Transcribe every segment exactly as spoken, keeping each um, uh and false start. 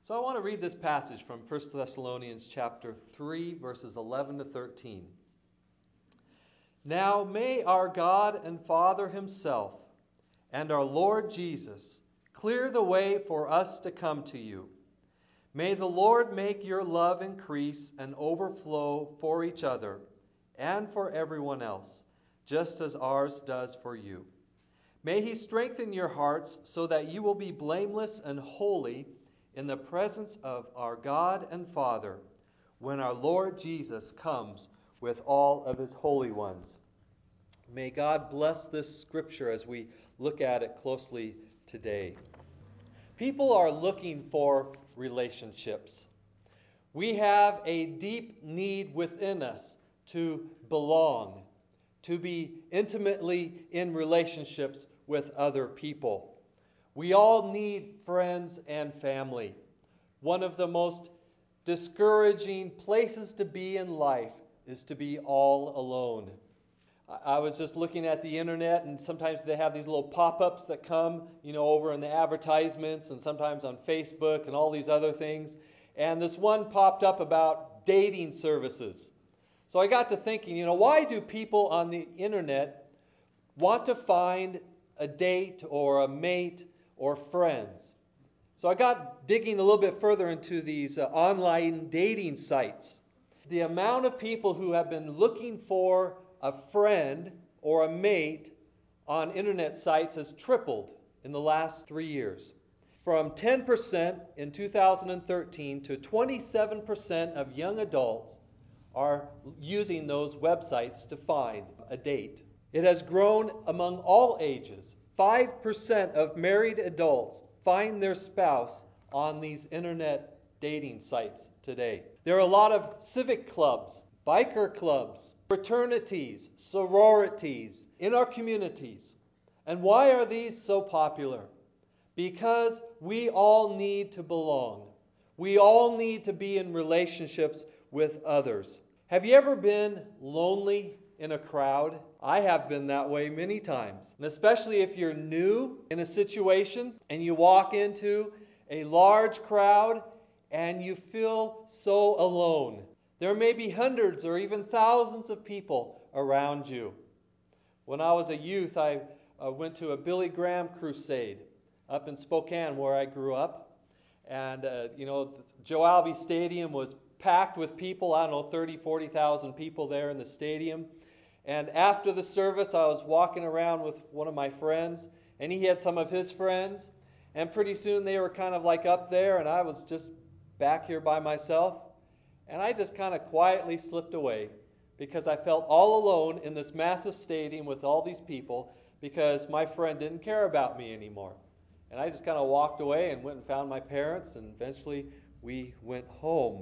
So I want to read this passage from First Thessalonians chapter three, verses eleven to thirteen. Now may our God and Father himself and our Lord Jesus clear the way for us to come to you. May the Lord make your love increase and overflow for each other and for everyone else, just as ours does for you. May he strengthen your hearts so that you will be blameless and holy in the presence of our God and Father when our Lord Jesus comes with all of his holy ones. May God bless this scripture as we look at it closely today. People are looking for relationships. We have a deep need within us to belong, to be intimately in relationships with other people. We all need friends and family. One of the most discouraging places to be in life is to be all alone. I was just looking at the internet, and sometimes they have these little pop-ups that come, you know, over in the advertisements and sometimes on Facebook and all these other things. And this one popped up about dating services. So I got to thinking, you know, why do people on the internet want to find a date or a mate or friends? So I got digging a little bit further into these uh, online dating sites. The amount of people who have been looking for a friend or a mate on internet sites has tripled in the last three years. From ten percent in two thousand thirteen to twenty-seven percent of young adults are using those websites to find a date. It has grown among all ages. five percent of married adults find their spouse on these internet dating sites today. There are a lot of civic clubs, biker clubs, fraternities, sororities in our communities. And why are these so popular? Because we all need to belong. We all need to be in relationships with others. Have you ever been lonely in a crowd? I have been that way many times. And especially if you're new in a situation and you walk into a large crowd and you feel so alone. There may be hundreds or even thousands of people around you. When I was a youth, I uh, went to a Billy Graham crusade up in Spokane where I grew up. And, uh, you know, Joe Alvey Stadium was packed with people. I don't know, thirty, forty thousand people there in the stadium. And after the service, I was walking around with one of my friends, and he had some of his friends. And pretty soon they were kind of like up there, and I was just back here by myself. And I just kind of quietly slipped away because I felt all alone in this massive stadium with all these people because my friend didn't care about me anymore. And I just kind of walked away and went and found my parents, and eventually we went home.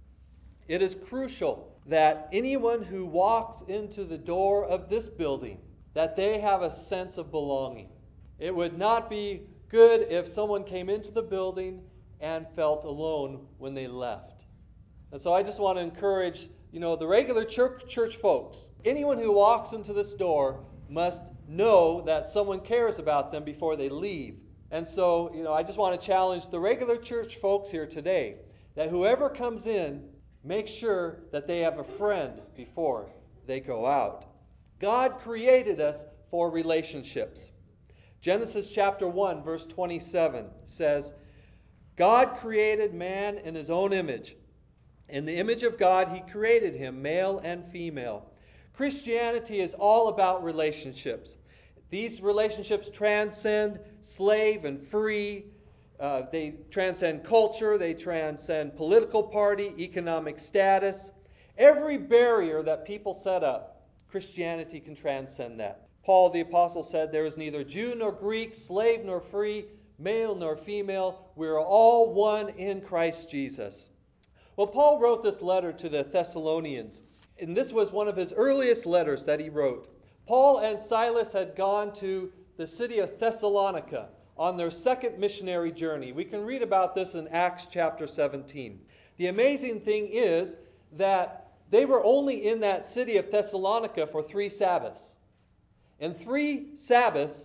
It is crucial that anyone who walks into the door of this building, that they have a sense of belonging. It would not be good if someone came into the building and felt alone when they left. And so I just want to encourage, you know, the regular church, church folks. Anyone who walks into this door must know that someone cares about them before they leave. And so, you know, I just want to challenge the regular church folks here today that whoever comes in, make sure that they have a friend before they go out. God created us for relationships. Genesis chapter one, verse twenty-seven says, God created man in his own image. In the image of God, he created him, male and female. Christianity is all about relationships. These relationships transcend slave and free. Uh, they transcend culture. They transcend political party, economic status. Every barrier that people set up, Christianity can transcend that. Paul the Apostle said, there is neither Jew nor Greek, slave nor free, male nor female. We are all one in Christ Jesus. Well, Paul wrote this letter to the Thessalonians, and this was one of his earliest letters that he wrote. Paul and Silas had gone to the city of Thessalonica on their second missionary journey. We can read about this in Acts chapter seventeen. The amazing thing is that they were only in that city of Thessalonica for three Sabbaths. In three Sabbaths,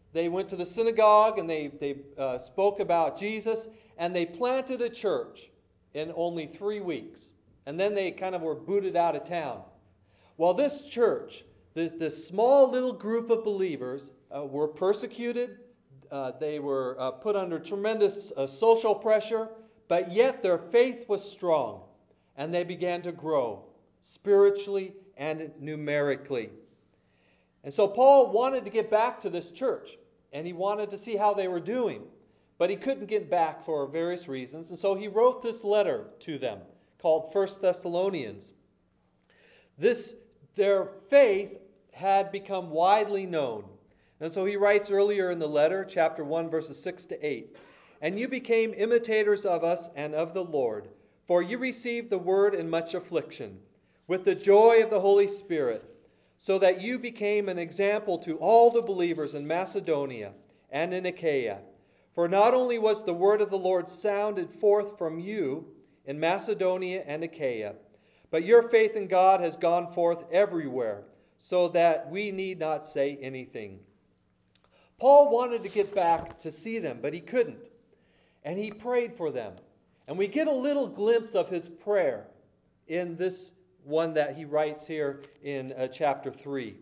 They went to the synagogue and they, they uh, spoke about Jesus, and they planted a church in only three weeks. And then they kind of were booted out of town. Well, this church, this, this small little group of believers, uh, were persecuted. Uh, they were uh, put under tremendous uh, social pressure, but yet their faith was strong, and they began to grow spiritually and numerically. And so Paul wanted to get back to this church, and he wanted to see how they were doing, but he couldn't get back for various reasons, and so he wrote this letter to them called First Thessalonians. This, their faith had become widely known. And so he writes earlier in the letter, chapter one, verses six to eight, "And you became imitators of us and of the Lord, for you received the word in much affliction, with the joy of the Holy Spirit, so that you became an example to all the believers in Macedonia and in Achaia. For not only was the word of the Lord sounded forth from you in Macedonia and Achaia, but your faith in God has gone forth everywhere, so that we need not say anything." Paul wanted to get back to see them, but he couldn't. And he prayed for them. And we get a little glimpse of his prayer in this one that he writes here in uh, chapter three.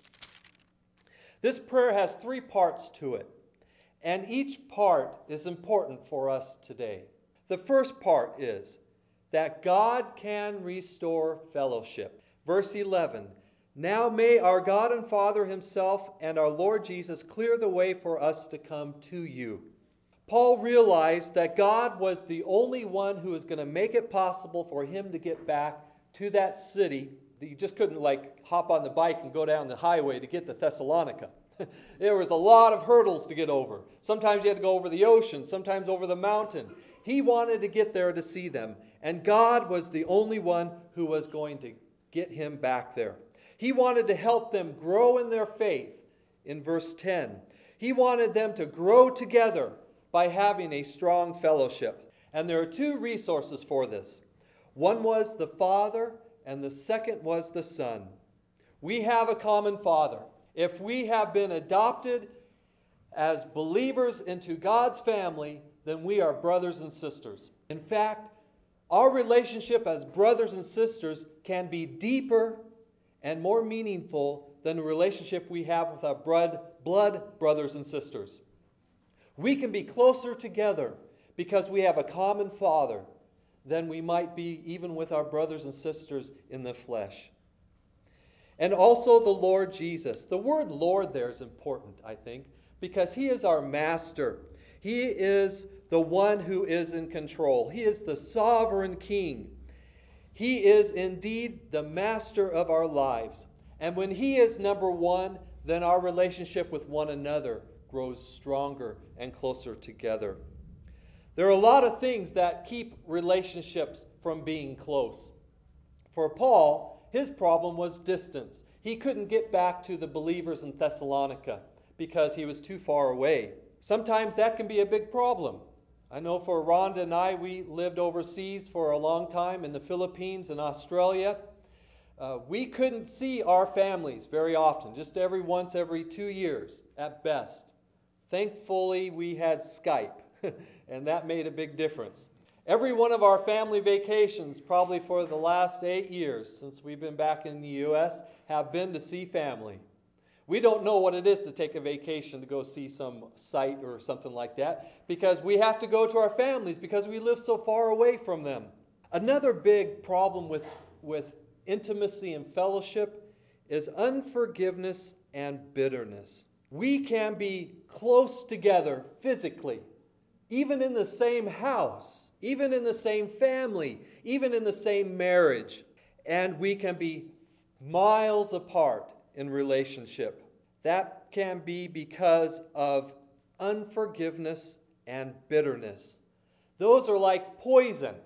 This prayer has three parts to it, and each part is important for us today. The first part is that God can restore fellowship. Verse eleven, "Now may our God and Father himself and our Lord Jesus clear the way for us to come to you." Paul realized that God was the only one who was going to make it possible for him to get back to that city. He just couldn't like hop on the bike and go down the highway to get to Thessalonica. There was a lot of hurdles to get over. Sometimes you had to go over the ocean, sometimes over the mountain. He wanted to get there to see them, and God was the only one who was going to get him back there. He wanted to help them grow in their faith in verse ten. He wanted them to grow together by having a strong fellowship. And there are two resources for this. One was the Father, and the second was the Son. We have a common Father. If we have been adopted as believers into God's family, then we are brothers and sisters. In fact, our relationship as brothers and sisters can be deeper and more meaningful than the relationship we have with our blood, blood brothers and sisters. We can be closer together because we have a common Father than we might be even with our brothers and sisters in the flesh. And also the Lord Jesus. The word Lord there is important, I think, because he is our master. He is the one who is in control. He is the sovereign king. He is indeed the master of our lives. And when he is number one, then our relationship with one another grows stronger and closer together. There are a lot of things that keep relationships from being close. For Paul, his problem was distance. He couldn't get back to the believers in Thessalonica because he was too far away. Sometimes that can be a big problem. I know for Rhonda and I, we lived overseas for a long time in the Philippines and Australia. Uh, we couldn't see our families very often, just every once every two years at best. Thankfully, we had Skype, and that made a big difference. Every one of our family vacations, probably for the last eight years since we've been back in the U S, have been to see family. We don't know what it is to take a vacation to go see some site or something like that because we have to go to our families because we live so far away from them. Another big problem with, with intimacy and fellowship is unforgiveness and bitterness. We can be close together physically, even in the same house, even in the same family, even in the same marriage, and we can be miles apart in relationship. That can be because of unforgiveness and bitterness. Those are like poison.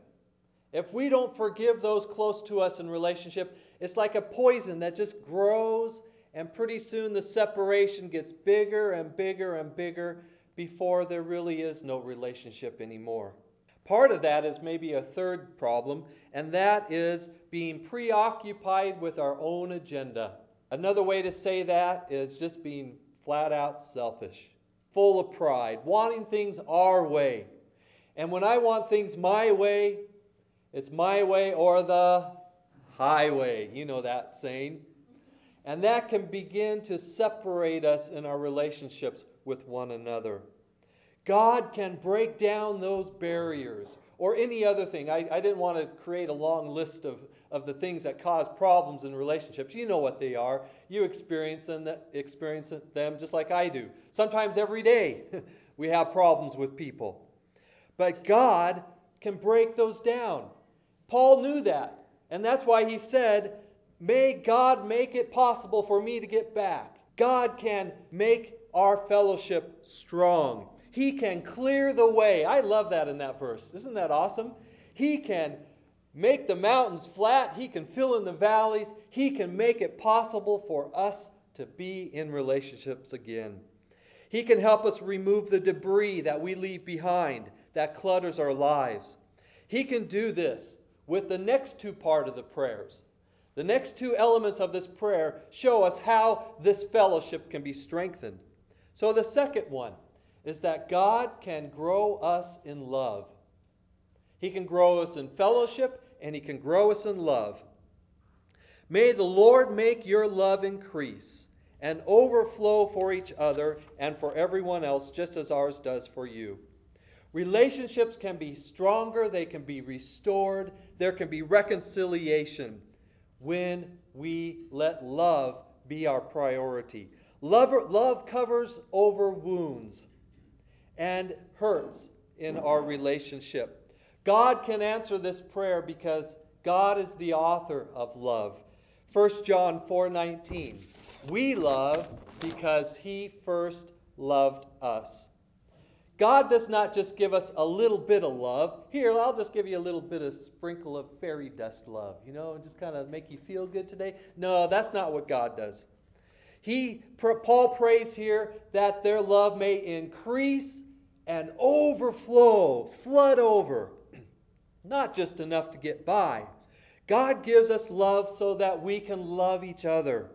If we don't forgive those close to us in relationship, it's like a poison that just grows, and pretty soon the separation gets bigger and bigger and bigger before there really is no relationship anymore. Part of that is maybe a third problem, and that is being preoccupied with our own agenda. Another way to say that is just being flat out selfish. full of pride, wanting things our way. And when I want things my way, it's my way or the highway. You know that saying. And that can begin to separate us in our relationships with one another. God can break down those barriers or any other thing. I, I didn't want to create a long list of, of the things that cause problems in relationships. You know what they are. You experience them, experience them just like I do. Sometimes every day we have problems with people. But God can break those down. Paul knew that. And that's why he said, may God make it possible for me to get back. God can make our fellowship strong. He can clear the way. I love that in that verse. Isn't that awesome? He can make the mountains flat. He can fill in the valleys. He can make it possible for us to be in relationships again. He can help us remove the debris that we leave behind that clutters our lives. He can do this with the next two part of the prayers. The next two elements of this prayer show us how this fellowship can be strengthened. So the second one is that God can grow us in love. He can grow us in fellowship and He can grow us in love. May the Lord make your love increase and overflow for each other and for everyone else, just as ours does for you. Relationships can be stronger, they can be restored, there can be reconciliation when we let love be our priority. Love, love covers over wounds and hurts in our relationship. God can answer this prayer because God is the author of love. First John four nineteen. We love because He first loved us. God does not just give us a little bit of love. Here, I'll just give you a little bit of sprinkle of fairy dust love, you know, and just kind of make you feel good today. No, that's not what God does. He, Paul prays here that their love may increase and overflow, flood over. Not just enough to get by. God gives us love so that we can love each other.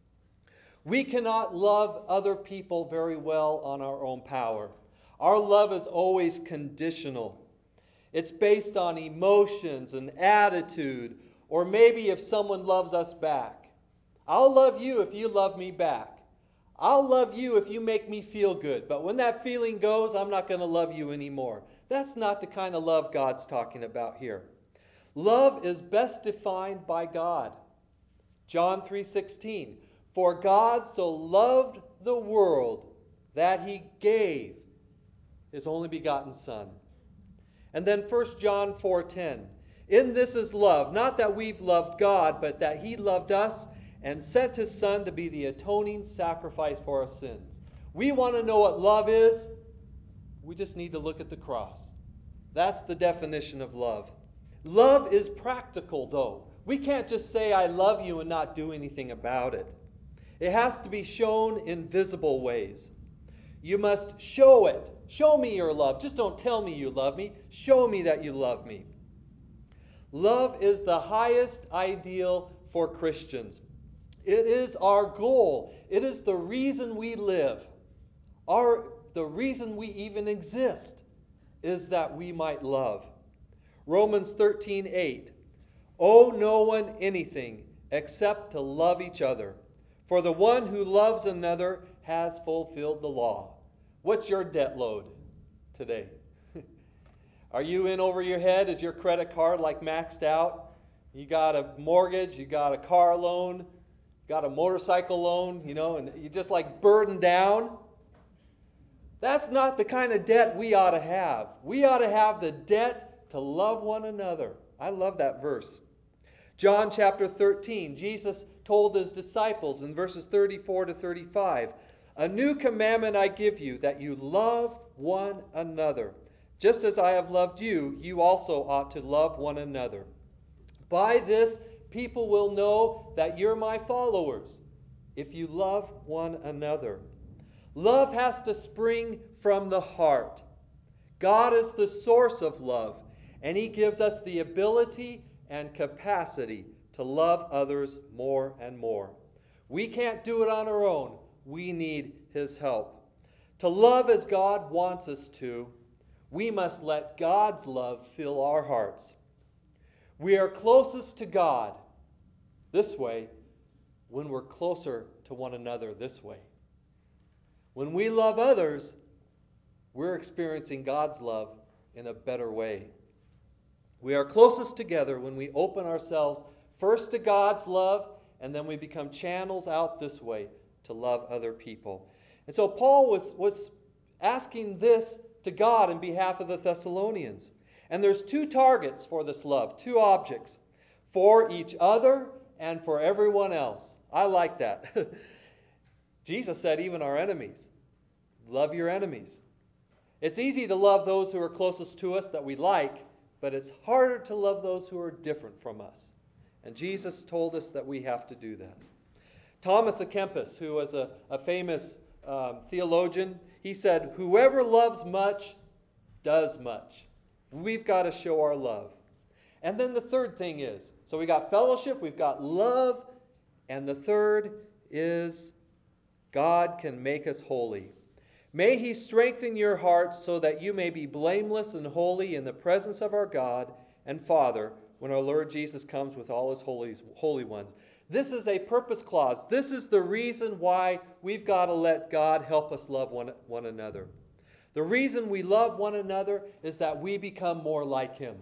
We cannot love other people very well on our own power. Our love is always conditional. It's based on emotions and attitude, or maybe if someone loves us back. I'll love you if you love me back. I'll love you if you make me feel good. But when that feeling goes, I'm not going to love you anymore. That's not the kind of love God's talking about here. Love is best defined by God. John three sixteen. For God so loved the world that He gave His only begotten Son. And then First John four ten. In this is love, not that we've loved God, but that He loved us and sent His Son to be the atoning sacrifice for our sins. We want to know what love is. We just need to look at the cross. That's the definition of love. Love is practical, though. We can't just say, I love you and not do anything about it. It has to be shown in visible ways. You must show it. Show me your love. Just don't tell me you love me. Show me that you love me. Love is the highest ideal for Christians. It is our goal. It is the reason we live. Our, the reason we even exist is that we might love. Romans thirteen eight. Owe no one anything except to love each other. For the one who loves another has fulfilled the law. What's your debt load today? Are you in over your head? Is your credit card like maxed out? You got a mortgage, you got a car loan, you got a motorcycle loan, you know, and you're just like burdened down? That's not the kind of debt we ought to have. We ought to have the debt to love one another. I love that verse. John chapter thirteen, Jesus told His disciples in verses thirty-four to thirty-five, a new commandment I give you, that you love one another. Just as I have loved you, you also ought to love one another. By this, people will know that you're my followers, if you love one another. Love has to spring from the heart. God is the source of love, and He gives us the ability and capacity to love others more and more. We can't do it on our own. We need His help. To love as God wants us to, we must let God's love fill our hearts. We are closest to God this way when we're closer to one another this way. When we love others, we're experiencing God's love in a better way. We are closest together when we open ourselves first to God's love, and then we become channels out this way to love other people. And so Paul was, was asking this to God in behalf of the Thessalonians. And there's two targets for this love, two objects, for each other and for everyone else. I like that. Jesus said even our enemies, love your enemies. It's easy to love those who are closest to us that we like, but it's harder to love those who are different from us. And Jesus told us that we have to do that. Thomas à Kempis, who was a, a famous um, theologian, he said, whoever loves much does much. We've got to show our love. And then the third thing is, so we got fellowship, we've got love, and the third is God can make us holy. May He strengthen your hearts so that you may be blameless and holy in the presence of our God and Father when our Lord Jesus comes with all His holy, holy ones. This is a purpose clause. This is the reason why we've got to let God help us love one, one another. The reason we love one another is that we become more like Him.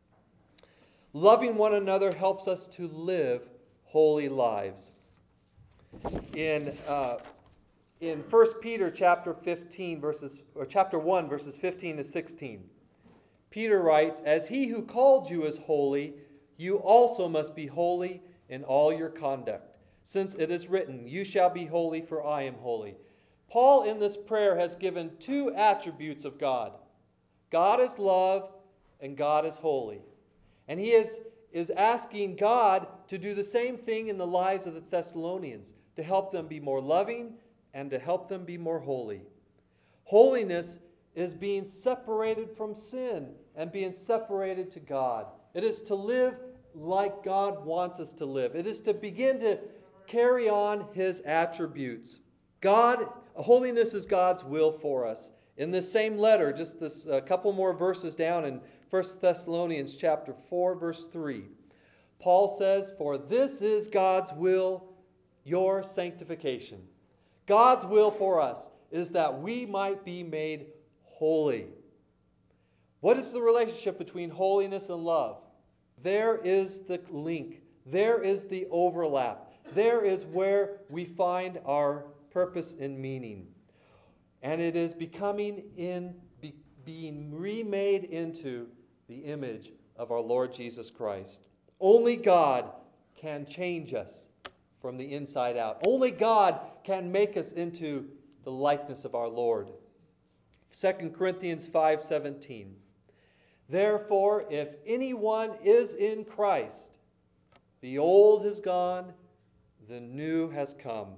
Loving one another helps us to live holy lives. In uh, in First Peter chapter fifteen verses or chapter one verses fifteen to sixteen, Peter writes, "As He who called you is holy, you also must be holy in all your conduct, since it is written, 'You shall be holy, for I am holy.'" Paul in this prayer has given two attributes of God. God is love and God is holy. And he is, is asking God to do the same thing in the lives of the Thessalonians, to help them be more loving and to help them be more holy. Holiness is being separated from sin and being separated to God. It is to live like God wants us to live. It is to begin to carry on His attributes. God, holiness is God's will for us. In this same letter, just this a couple more verses down in First Thessalonians chapter four, verse three, Paul says, "For this is God's will, your sanctification." God's will for us is that we might be made holy. What is the relationship between holiness and love? There is the link. There is the overlap. There is where we find our purpose and meaning. And it is becoming in, be, being remade into the image of our Lord Jesus Christ. Only God can change us from the inside out. Only God can make us into the likeness of our Lord. Second Corinthians five seventeen. "Therefore, if anyone is in Christ, the old has gone, the new has come."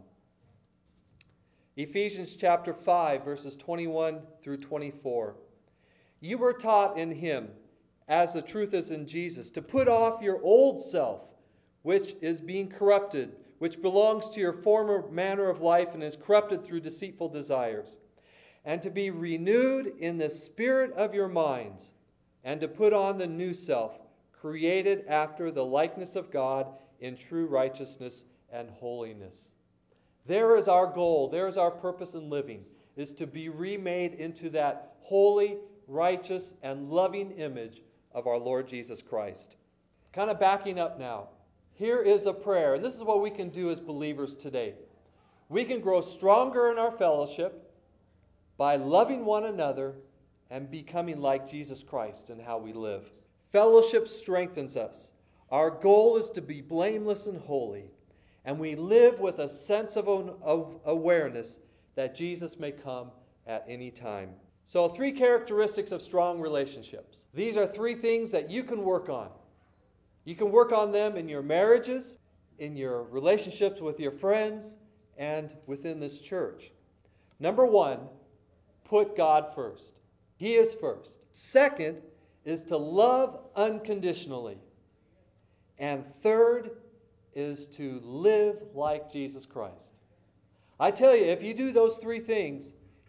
Ephesians chapter five, verses twenty-one through twenty-four. "You were taught in Him, as the truth is in Jesus, to put off your old self, which is being corrupted, which belongs to your former manner of life and is corrupted through deceitful desires, and to be renewed in the spirit of your minds, and to put on the new self, created after the likeness of God in true righteousness and holiness." There is our goal, there is our purpose in living, is to be remade into that holy, righteous, and loving image of our Lord Jesus Christ. Kind of backing up now. Here is a prayer, and this is what we can do as believers today. We can grow stronger in our fellowship by loving one another and becoming like Jesus Christ in how we live. Fellowship strengthens us. Our goal is to be blameless and holy, and we live with a sense of, of awareness that Jesus may come at any time. So, three characteristics of strong relationships. These are three things that you can work on. You can work on them in your marriages, in your relationships with your friends, and within this church. Number one, put God first. He is first. Second is to love unconditionally. And third is to live like Jesus Christ. I tell you, if you do those three things,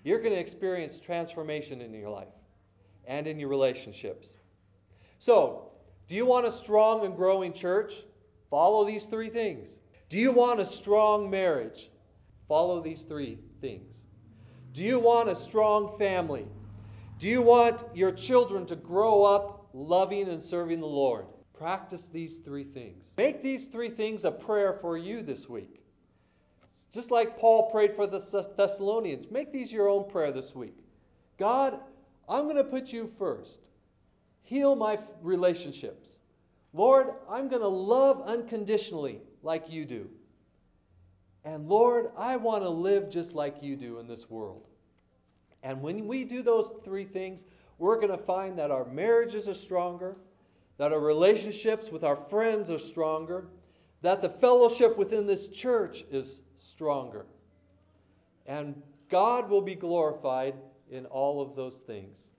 you're going to experience transformation in your life and in your relationships. So, do you want a strong and growing church? Follow these three things. Do you want a strong marriage? Follow these three things. Do you want a strong family? Do you want your children to grow up loving and serving the Lord? Practice these three things. Make these three things a prayer for you this week. Just like Paul prayed for the Thessalonians, make these your own prayer this week. God, I'm going to put you first. Heal my relationships. Lord, I'm going to love unconditionally like you do. And Lord, I want to live just like you do in this world. And when we do those three things, we're going to find that our marriages are stronger, that our relationships with our friends are stronger, that the fellowship within this church is stronger. And God will be glorified in all of those things.